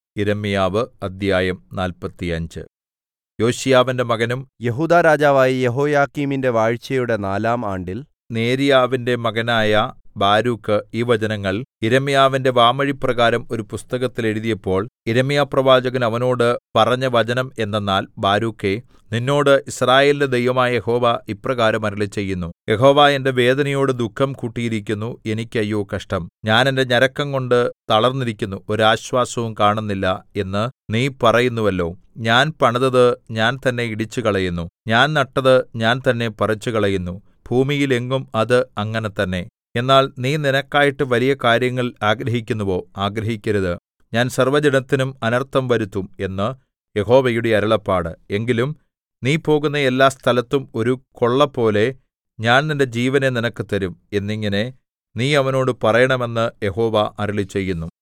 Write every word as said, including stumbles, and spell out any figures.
യിരെമ്യാവ് അദ്ധ്യായം നാല്പത്തിയഞ്ച്. യോശീയാവിന്റെ മകനും യെഹൂദാ രാജാവായ യെഹോയാക്കീമിന്റെ വാഴ്ചയുടെ നാലാം ആണ്ടിൽ നേര്യാവിന്റെ മകനായ ബാരൂക്ക് ഈ വചനങ്ങൾ യിരെമ്യാവിന്റെ വാമൊഴിപ്രകാരം ഒരു പുസ്തകത്തിൽ എഴുതിയപ്പോൾ യിരെമ്യാപ്രവാചകൻ അവനോട് പറഞ്ഞ വചനം എന്തെന്നാൽ, ബാരൂക്കേ, നിന്നോട് യിസ്രായേലിന്റെ ദൈവമായ യഹോവ ഇപ്രകാരം അരുളിച്ചെയ്യുന്നു. യഹോവ എന്റെ വേദനയോട് ദുഃഖം കൂട്ടിയിരിക്കുന്നു. എനിക്ക് അയ്യോ കഷ്ടം! ഞാൻ എന്റെ ഞരക്കംകൊണ്ട് തളർന്നിരിക്കുന്നു, ഒരാശ്വാസവും കാണുന്നില്ല എന്ന് നീ പറയുന്നുവല്ലോ. ഞാൻ പണിതത് ഞാൻ തന്നെ ഇടിച്ചുകളയുന്നു, ഞാൻ നട്ടത് ഞാൻ തന്നെ പറിച്ചുകളയുന്നു. ഭൂമിയിൽ എങ്ങും അത് അങ്ങനെ തന്നെ. എന്നാൽ നീ നിനക്കായിട്ട് വലിയ കാര്യങ്ങൾ ആഗ്രഹിക്കുന്നുവോ? ആഗ്രഹിക്കരുത്. ഞാൻ സർവ്വജഡത്തിനും അനർത്ഥം വരുത്തും എന്ന് യഹോവയുടെ അരുളപ്പാട്. എങ്കിലും നീ പോകുന്ന എല്ലാ സ്ഥലത്തും ഒരു കൊള്ളപോലെ ഞാൻ നിന്റെ ജീവനെ നിനക്ക് തരും എന്നിങ്ങനെ നീ അവനോട് പറയണമെന്ന് യഹോവ അരുളിച്ചെയ്യുന്നു.